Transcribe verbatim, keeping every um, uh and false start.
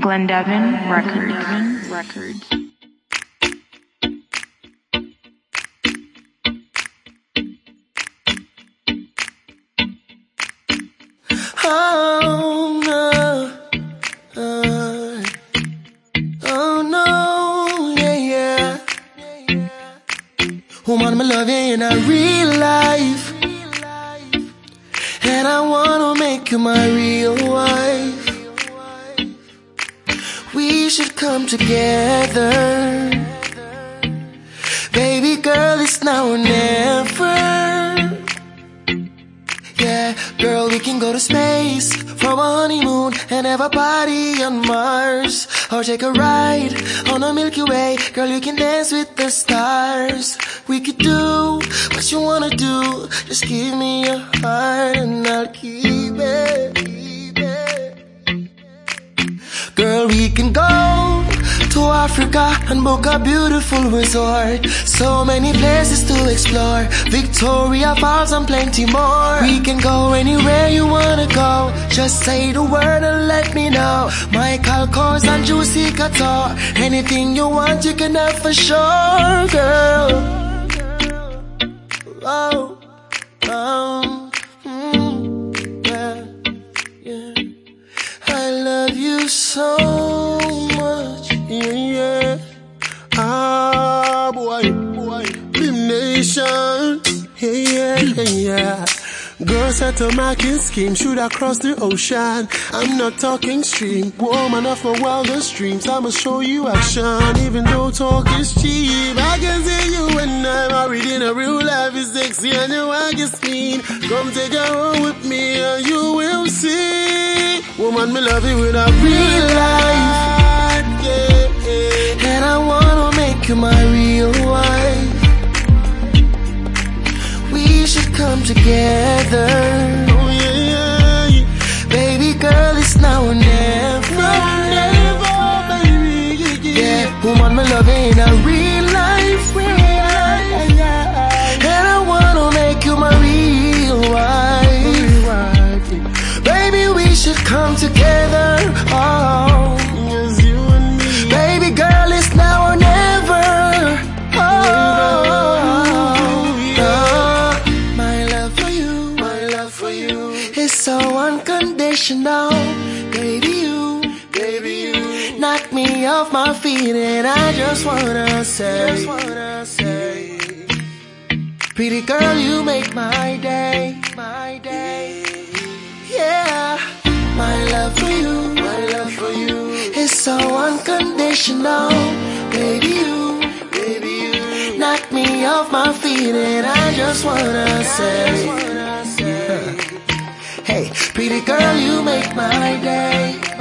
Glendevin Records. Records. Oh no, uh, oh no, yeah, yeah. Woman, me love you in a real life, and I wanna make you my real wife. We should come together, baby girl, it's now or never. Yeah, girl, we can go to space for a honeymoon and have a party on Mars, or take a ride on the Milky Way. Girl, you can dance with the stars. We could do what you wanna do. Just give me your heart and I'll keep it, keep it. Girl, we can go to Africa and book a beautiful resort. So many places to explore, Victoria Falls and plenty more. We can go anywhere you wanna go. Just say the word and let me know. Michael Kors and Juicy Couture. Anything you want you can have for sure, girl. Oh, oh, mm, yeah, yeah. I love you so much, yeah, yeah. Ah, boy, boy, Blim Nation, yeah, yeah, yeah. Girls at a marking scheme, shoot across the ocean. I'm not talking stream, woman of my wildest dreams. I'ma show you action, even though talk is cheap. I can see you when I'm married in a real life is sexy and you want to mean. Come take a home with me and you will see. Woman, me love you with a real life, yeah, yeah. And I wanna make you my real wife. We should come together. Oh yeah, yeah, yeah. Baby girl, it's now or never. Now never, baby. Yeah, yeah. Yeah, woman, me love you in a real life, real life, yeah. And I wanna make you my real wife. Real wife, yeah. Baby, we should come together. Oh, yes, you and me. Baby girl, it's now or never. It's so unconditional, baby you, baby you knock me off my feet and I just wanna say, just wanna say, pretty girl, you make my day, my day, yeah. My love for you, my love for you is so unconditional, baby you, baby you knock me off my feet and I just wanna say, just wanna say. Hey, pretty girl, you make my day.